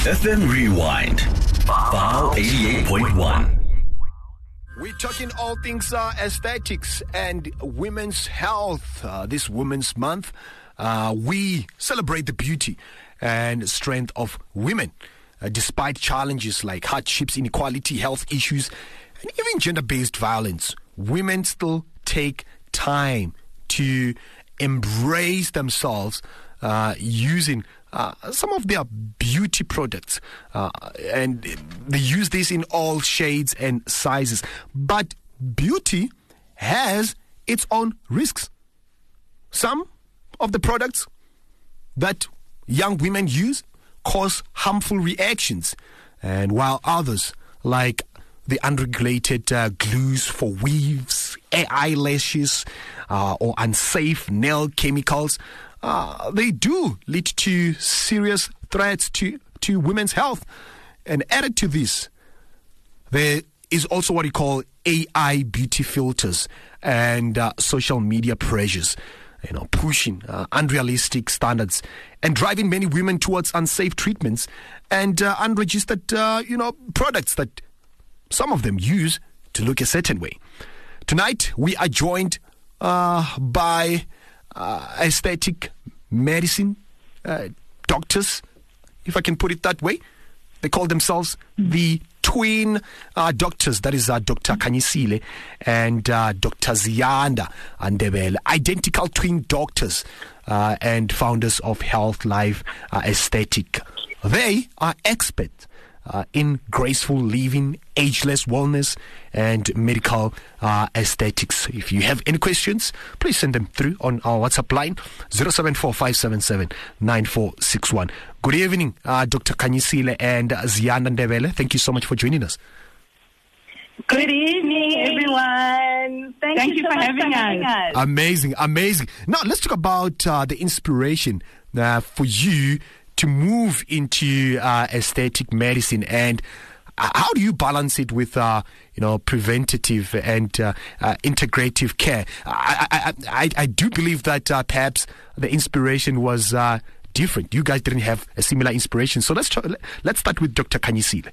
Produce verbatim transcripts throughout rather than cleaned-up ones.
F M Rewind, Vow eighty-eight point one. We're talking all things uh, aesthetics and women's health. Uh, this Women's Month, uh, we celebrate the beauty and strength of women. Uh, despite challenges like hardships, inequality, health issues, and even gender-based violence, women still take time to embrace themselves uh, using uh, some of their beauty products. Uh, and they use this in all shades and sizes. But beauty has its own risks. Some of the products that young women use cause harmful reactions, and while others, like the unregulated uh, glues for weaves, eyelashes, uh, or unsafe nail chemicals, uh, they do lead to serious threats to, to women's health. And added to this, there is also what you call A I beauty filters and uh, social media pressures, you know, pushing uh, unrealistic standards and driving many women towards unsafe treatments and uh, unregistered, uh, you know, products that some of them use to look a certain way. Tonight, we are joined uh, by uh, aesthetic medicine uh, doctors, if I can put it that way. They call themselves the twin uh, doctors, that is uh, Doctor Khanyisile and uh, Doctor Ziyanda Ndebele, identical twin doctors uh, and founders of Health Life uh, Aesthetic. They are experts uh, in graceful living, ageless wellness, and medical uh, aesthetics. If you have any questions, please send them through on our WhatsApp line, zero seven four five seven seven nine four six one. Good evening, uh, Doctor Khanyisile and Ziyanda Ndebele. Thank you so much for joining us. Good evening, everyone. Thank, Thank you, you so for, having, for having us. us. Amazing, amazing. Now, let's talk about uh, the inspiration uh, for you to move into uh, aesthetic medicine, and uh, how do you balance it with, uh, you know, preventative and uh, uh, integrative care? I, I, I, I do believe that uh, perhaps the inspiration was uh, different. You guys didn't have a similar inspiration. So let's try, let's start with Doctor Khanyisile.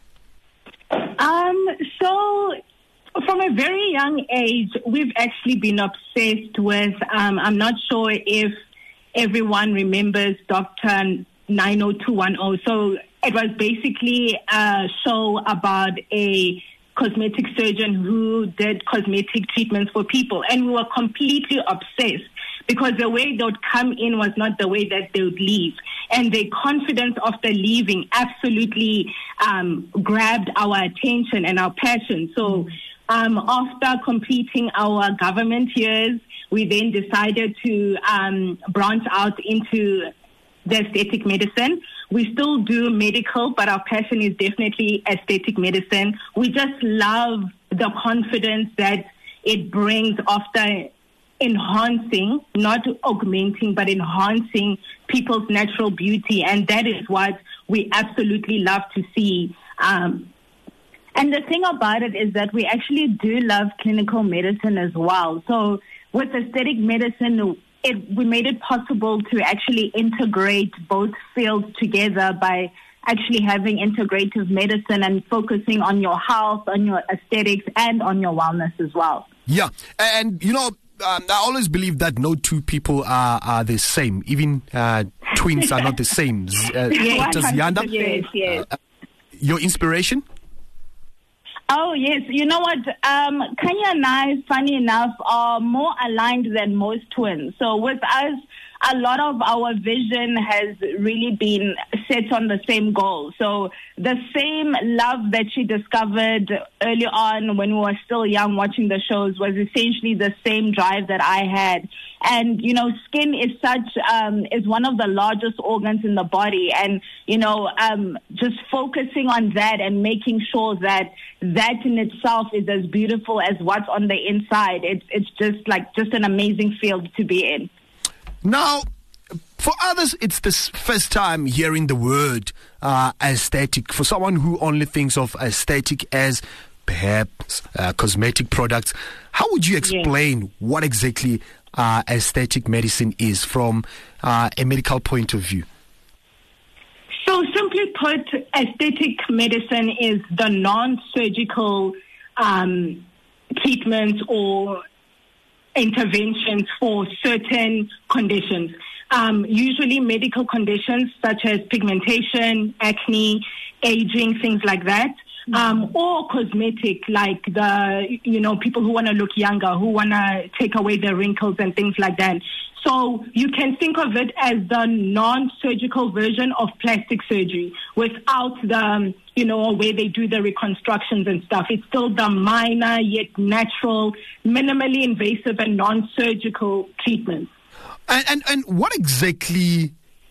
Um, so from a very young age, we've actually been obsessed with, um, I'm not sure if everyone remembers Doctor nine oh two one oh. So it was basically a show about a cosmetic surgeon who did cosmetic treatments for people. And we were completely obsessed because the way they would come in was not the way that they would leave. And the confidence of the leaving absolutely um, grabbed our attention and our passion. So um, after completing our government years, we then decided to um, branch out into the aesthetic medicine. We still do medical, but our passion is definitely aesthetic medicine. We just love the confidence that it brings after enhancing, not augmenting, but enhancing people's natural beauty. And that is what we absolutely love to see. Um, and the thing about it is that we actually do love clinical medicine as well. So with aesthetic medicine, it, we made it possible to actually integrate both fields together by actually having integrative medicine and focusing on your health, on your aesthetics, and on your wellness as well. Yeah, and you know, Um, I always believe that no two people are, are the same. Even uh, twins are not the same. Uh, yes, Doctor Ziyanda, yes, yes. Uh, your inspiration? Oh, yes. You know what? Um, Kanya and I, funny enough, are more aligned than most twins. So with us, a lot of our vision has really been set on the same goal. So the same love that she discovered early on when we were still young watching the shows was essentially the same drive that I had. And, you know, skin is such, um, is one of the largest organs in the body. And, you know, um, just focusing on that and making sure that that in itself is as beautiful as what's on the inside. It's, it's just like just an amazing field to be in. Now, for others, it's the first time hearing the word uh, aesthetic. For someone who only thinks of aesthetic as perhaps uh, cosmetic products, how would you explain yes. what exactly uh, aesthetic medicine is from uh, a medical point of view? So simply put, aesthetic medicine is the non-surgical um, treatments or interventions for certain conditions. Um, usually medical conditions such as pigmentation, acne, aging, things like that. Um, or cosmetic, like the, you know, people who want to look younger, who want to take away their wrinkles and things like that. So you can think of it as the non-surgical version of plastic surgery without the, um, you know, where they do the reconstructions and stuff. It's still the minor yet natural, minimally invasive and non-surgical treatments. And, and, and what exactly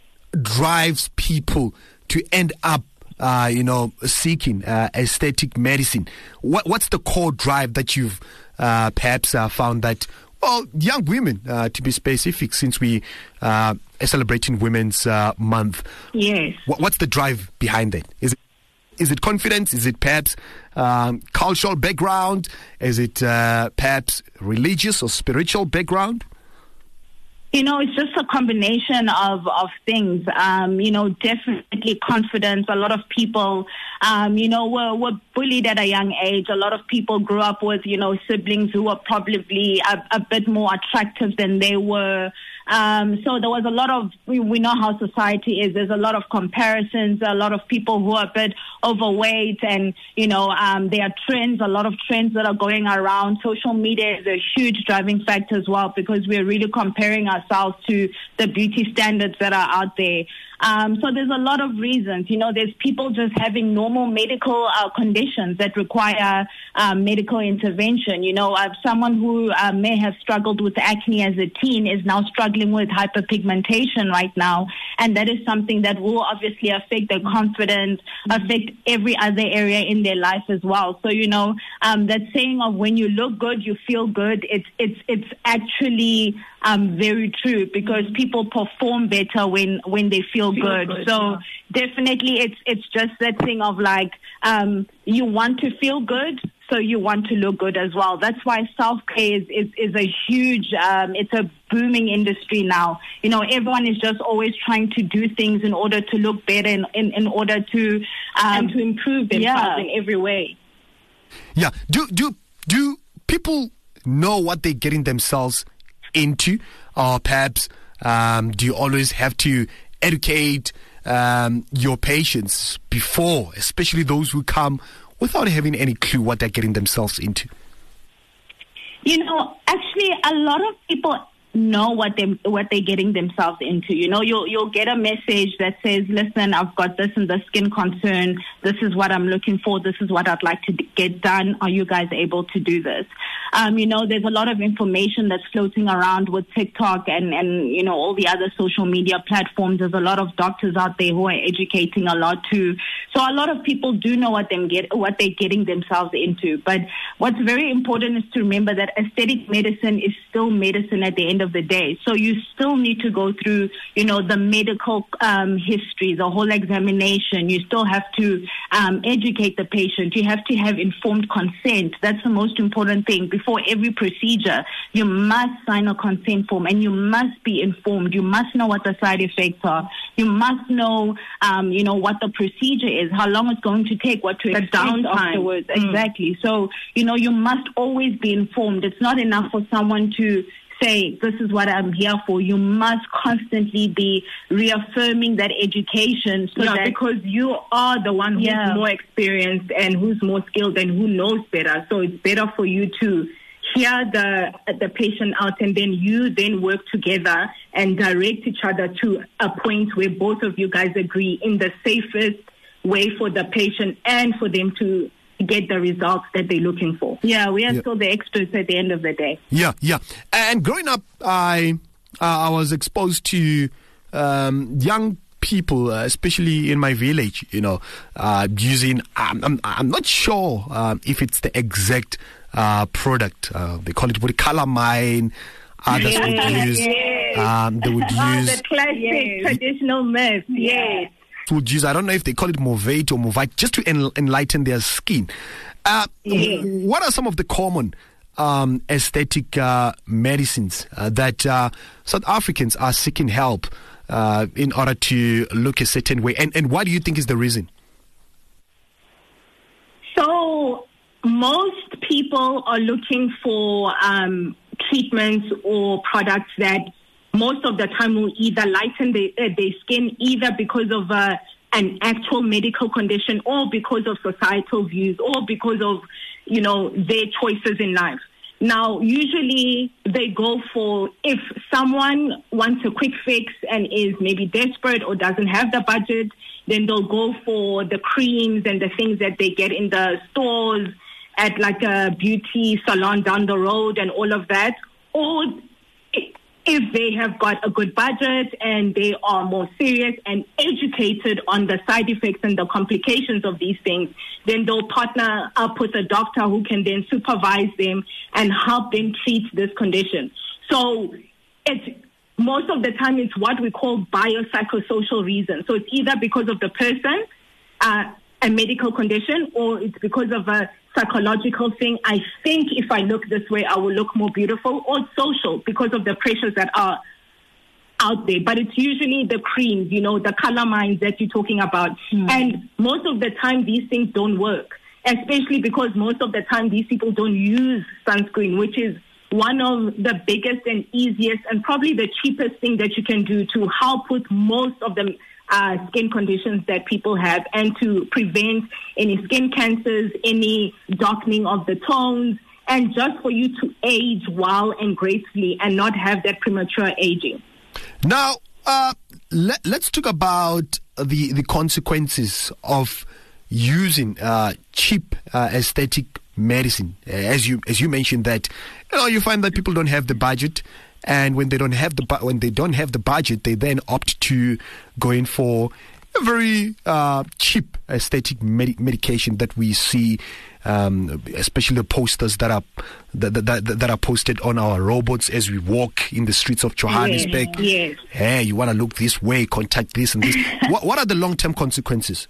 drives people to end up Uh, you know, seeking uh, aesthetic medicine? What, what's the core drive that you've uh, perhaps uh, found that, well, young women, uh, to be specific, since we uh, are celebrating Women's uh, Month. Yes. What, what's the drive behind that? Is it, is it confidence? Is it perhaps um, cultural background? Is it uh, perhaps religious or spiritual background? You know, it's just a combination of, of things. Um, you know, definitely confidence. A lot of people, um, you know, were, were bullied at a young age. A lot of people grew up with, you know, siblings who were probably a, a bit more attractive than they were. Um, so there was a lot of, we, we know how society is. There's a lot of comparisons, a lot of people who are a bit overweight, and, you know, um, there are trends, a lot of trends that are going around. Social media is a huge driving factor as well, because we're really comparing ourselves to the beauty standards that are out there. Um, so there's a lot of reasons. You know, there's people just having normal medical uh, conditions that require uh, medical intervention. You know, uh, someone who uh, may have struggled with acne as a teen is now struggling with hyperpigmentation right now. And that is something that will obviously affect their confidence, affect every other area in their life as well. So, you know, um, that saying of when you look good, you feel good, it's, it's, it's actually um, very true, because people perform better when, when they feel Good. good. So yeah. Definitely it's it's just that thing of like, um, you want to feel good, so you want to look good as well. That's why self-care is, is, is a huge, um, it's a booming industry now. You know, everyone is just always trying to do things in order to look better, in, in, in order to, um, and to improve themselves yeah. in every way. Yeah. Do, do, do people know what they're getting themselves into? Or perhaps um, do you always have to educate um, your patients before, especially those who come without having any clue what they're getting themselves into? You know, actually, a lot of people know what they what they're getting themselves into. You know, you'll you'll get a message that says, "Listen, I've got this and this skin concern. This is what I'm looking for. This is what I'd like to get done. Are you guys able to do this?" Um, you know, there's a lot of information that's floating around with TikTok and and you know all the other social media platforms. There's a lot of doctors out there who are educating a lot too. So a lot of people do know what them get what they're getting themselves into. But what's very important is to remember that aesthetic medicine is still medicine at the end of the day. So you still need to go through, you know, the medical um, history, the whole examination. You still have to um, educate the patient. You have to have informed consent. That's the most important thing. Before every procedure, you must sign a consent form, and you must be informed. You must know what the side effects are. You must know, um, you know, what the procedure is, how long it's going to take, what to expect afterwards. Mm. Exactly. So, you know, you must always be informed. It's not enough for someone to say, this is what I'm here for. You must constantly be reaffirming that education. So yeah, that, because you are the one who's yeah. more experienced and who's more skilled and who knows better. So it's better for you to hear the the patient out, and then you then work together and direct each other to a point where both of you guys agree in the safest way for the patient and for them to get the results that they're looking for. Yeah, we are yeah. still the experts at the end of the day. Yeah, yeah. And growing up, I uh, I was exposed to um, young people, uh, especially in my village, you know, uh, using, I'm, I'm, I'm not sure um, if it's the exact uh, product. Uh, they call it what, calamine. Others yes, would use, yes. um, they would oh, use. the classic yes. traditional meth, yes. Would use, I don't know if they call it Movate or Movite, just to en- enlighten their skin. Uh, yes. What are some of the common um, aesthetic uh, medicines uh, that uh, South Africans are seeking help uh, in order to look a certain way? And, and what do you think is the reason? So most people are looking for um, treatments or products that most of the time will either lighten the, uh, their skin, either because of uh, an actual medical condition or because of societal views or because of, you know, their choices in life. Now, usually they go for, if someone wants a quick fix and is maybe desperate or doesn't have the budget, then they'll go for the creams and the things that they get in the stores at like a beauty salon down the road and all of that. Or if they have got a good budget and they are more serious and educated on the side effects and the complications of these things, then they'll partner up with a doctor who can then supervise them and help them treat this condition. So it's most of the time it's what we call biopsychosocial reasons. So it's either because of the person, uh, a medical condition, or it's because of a psychological thing. I think if I look this way, I will look more beautiful, or social because of the pressures that are out there. But it's usually the creams, you know, the color mines that you're talking about. Mm. And most of the time, these things don't work, especially because most of the time, these people don't use sunscreen, which is one of the biggest and easiest and probably the cheapest thing that you can do to help with most of the uh, skin conditions that people have and to prevent any skin cancers, any darkening of the tones, and just for you to age well and gracefully and not have that premature aging. Now, uh, let, let's talk about the, the consequences of using uh, cheap uh, aesthetic medicine. Uh, as you as you mentioned that, you know, you find that people don't have the budget, and when they don't have the bu- when they don't have the budget, they then opt to go in for a very uh, cheap aesthetic med- medication that we see, um, especially the posters that are that, that, that are posted on our robots as we walk in the streets of Johannesburg. Yes, yes. Hey, you want to look this way, contact this and this. what, what are the long-term consequences?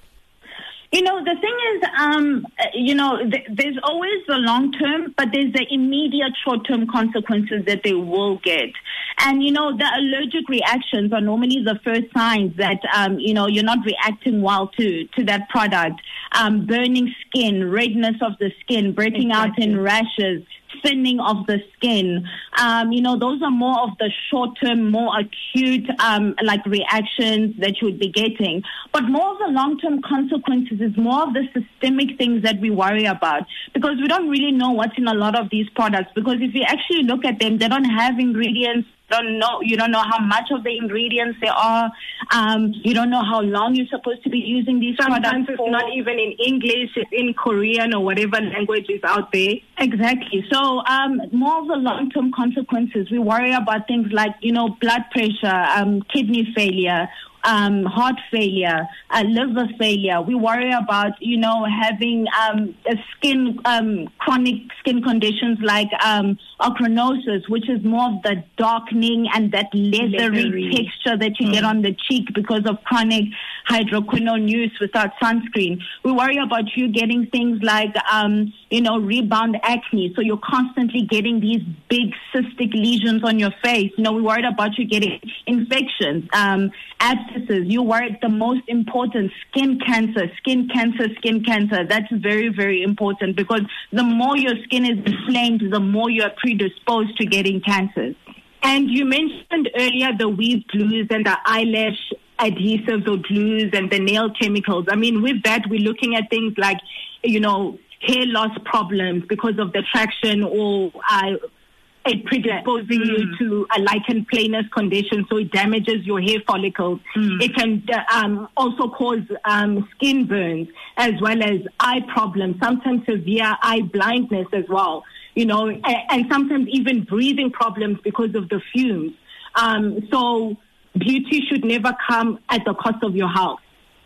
You know, the thing is, um, you know, th- there's always the long term, but there's the immediate short term consequences that they will get. And, you know, the allergic reactions are normally the first signs that, um, you know, you're not reacting well to, to that product. Um, burning skin, redness of the skin, breaking exactly. out in rashes, thinning of the skin. Um, you know, those are more of the short-term, more acute, um, like reactions that you would be getting. But more of the long-term consequences is more of the systemic things that we worry about, because we don't really know what's in a lot of these products. Because if you actually look at them, they don't have ingredients. Don't know, you don't know how much of the ingredients there are. Um, you don't know how long you're supposed to be using these Sometimes products it's for. not even in English, it's in Korean or whatever language is out there. Exactly. So um, more of the long-term consequences. We worry about things like, you know, blood pressure, um, kidney failure, Um, heart failure, uh, liver failure. We worry about, you know, having um, a skin, um, chronic skin conditions like um, ochronosis, which is more of the darkening and that leathery, leathery. texture that you mm. get on the cheek because of chronic hydroquinone use without sunscreen. We worry about you getting things like, um, you know, rebound acne. So you're constantly getting these big cystic lesions on your face. You know, we worried about you getting infections, um, abscesses. You worried the most important, skin cancer, skin cancer, skin cancer. That's very, very important because the more your skin is inflamed, the more you're predisposed to getting cancers. And you mentioned earlier the weave glues and the eyelash adhesives or glues and the nail chemicals. I mean, with that, we're looking at things like, you know, hair loss problems because of the traction or uh, it predisposing mm. you to a lichen planus condition, so it damages your hair follicles. Mm. It can uh, um, also cause um, skin burns as well as eye problems, sometimes severe eye blindness as well, you know, and, and sometimes even breathing problems because of the fumes. Um, so beauty should never come at the cost of your health.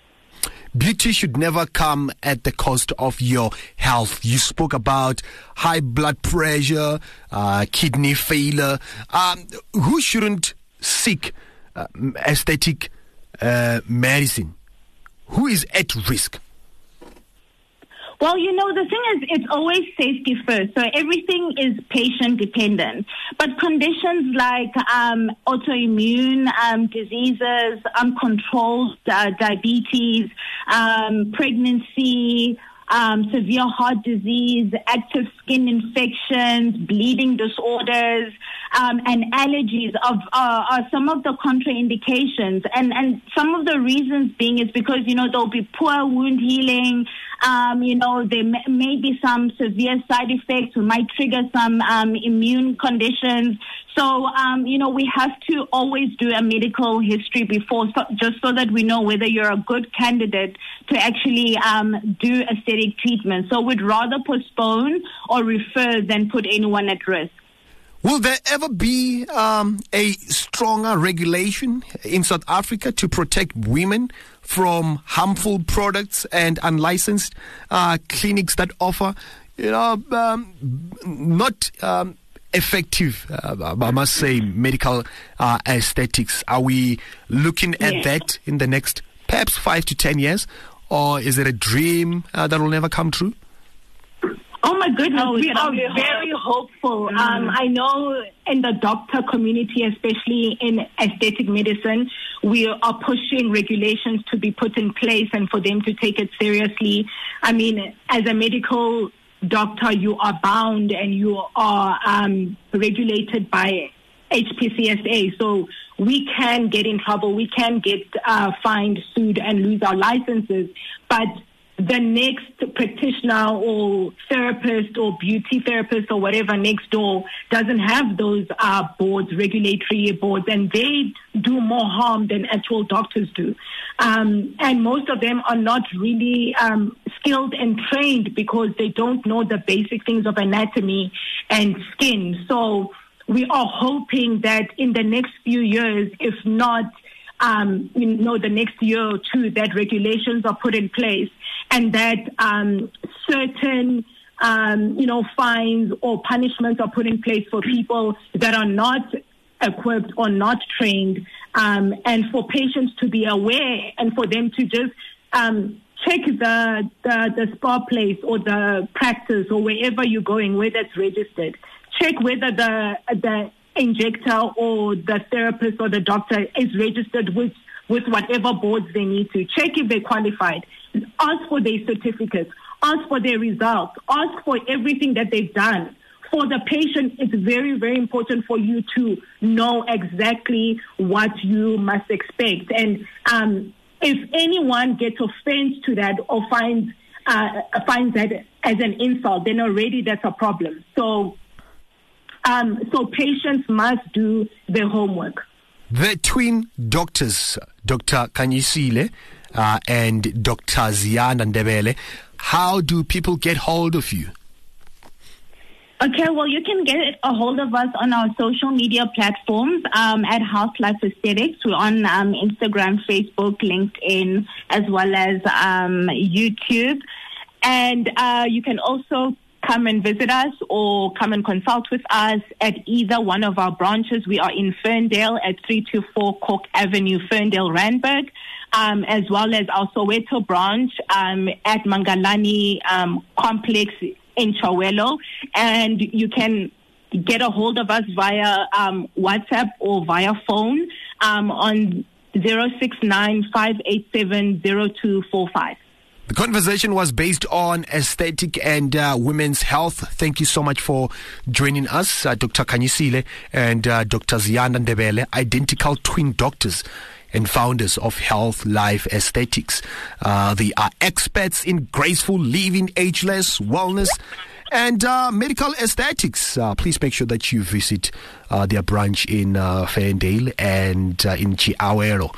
Beauty should never come at the cost of your health. You spoke about high blood pressure, uh, kidney failure. Um, who shouldn't seek uh, aesthetic uh, medicine? Who is at risk? Well, you know, the thing is, it's always safety first. So everything is patient dependent. But conditions like um, autoimmune um, diseases, uncontrolled uh, diabetes, um, pregnancy, um, severe heart disease, active skin infections, bleeding disorders, um, and allergies of, uh, are some of the contraindications. And, and some of the reasons being is because, you know, there'll be poor wound healing. Um, you know, there may, may be some severe side effects who might trigger some um, immune conditions. So, um, you know, we have to always do a medical history before, so, just so that we know whether you're a good candidate to actually um, do aesthetic treatment. So we'd rather postpone or refer than put anyone at risk. Will there ever be um, a stronger regulation in South Africa to protect women from harmful products and unlicensed uh, clinics that offer, you know, um, not um, effective, uh, I must say, medical uh, aesthetics? Are we looking at yeah. that in the next perhaps five to ten years? Or is it a dream uh, that will never come true? Oh, my goodness. Oh, we are very very hopeful. Mm. Um, I know in the doctor community, especially in aesthetic medicine, we are pushing regulations to be put in place and for them to take it seriously. I mean, as a medical doctor, you are bound and you are um, regulated by H P C S A. So we can get in trouble. We can get uh, fined, sued, and lose our licenses. But the next practitioner or therapist or beauty therapist or whatever next door doesn't have those uh, boards, regulatory boards, and they do more harm than actual doctors do. Um, and most of them are not really um, skilled and trained because they don't know the basic things of anatomy and skin. So we are hoping that in the next few years, if not, um, you know, the next year or two, that regulations are put in place and that um, certain, um, you know, fines or punishments are put in place for people that are not equipped or not trained, um, and for patients to be aware and for them to just um, check the, the, the spa place or the practice or wherever you're going, where that's registered. Check whether the the injector or the therapist or the doctor is registered with, with whatever boards they need to. Check if they're qualified. Ask for their certificates. Ask for their results. Ask for everything that they've done. For the patient, it's very, very important for you to know exactly what you must expect. And um, if anyone gets offense to that or finds, uh, finds that as an insult, then already that's a problem. So Um, so patients must do their homework. The twin doctors, Doctor Kanyisile uh, and Doctor Ziyanda Ndebele, how do people get hold of you? Okay, well, you can get a hold of us on our social media platforms um, at House Life Aesthetics. We're on um, Instagram, Facebook, LinkedIn, as well as um, YouTube. And uh, you can also come and visit us or come and consult with us at either one of our branches. We are in Ferndale at three two four Cork Avenue, Ferndale, Randburg, um, as well as our Soweto branch um, at Mangalani um, Complex in Chawelo. And you can get a hold of us via um, WhatsApp or via phone um, on zero six nine, five eight seven, zero two four five. The conversation was based on aesthetic and uh, women's health. Thank you so much for joining us, uh, Doctor Kanyisile and uh, Doctor Ziyanda Ndebele, identical twin doctors and founders of Health Life Aesthetics. Uh, they are experts in graceful living, ageless, wellness, and uh, medical aesthetics. Uh, please make sure that you visit uh, their branch in uh, Ferndale and uh, in Chiawero.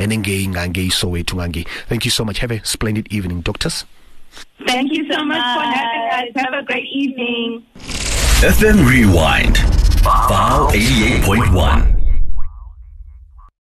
Thank you so much. Have a splendid evening, doctors. Thank you so much for having us. Have a great evening. F M Rewind, Vow eighty-eight point one.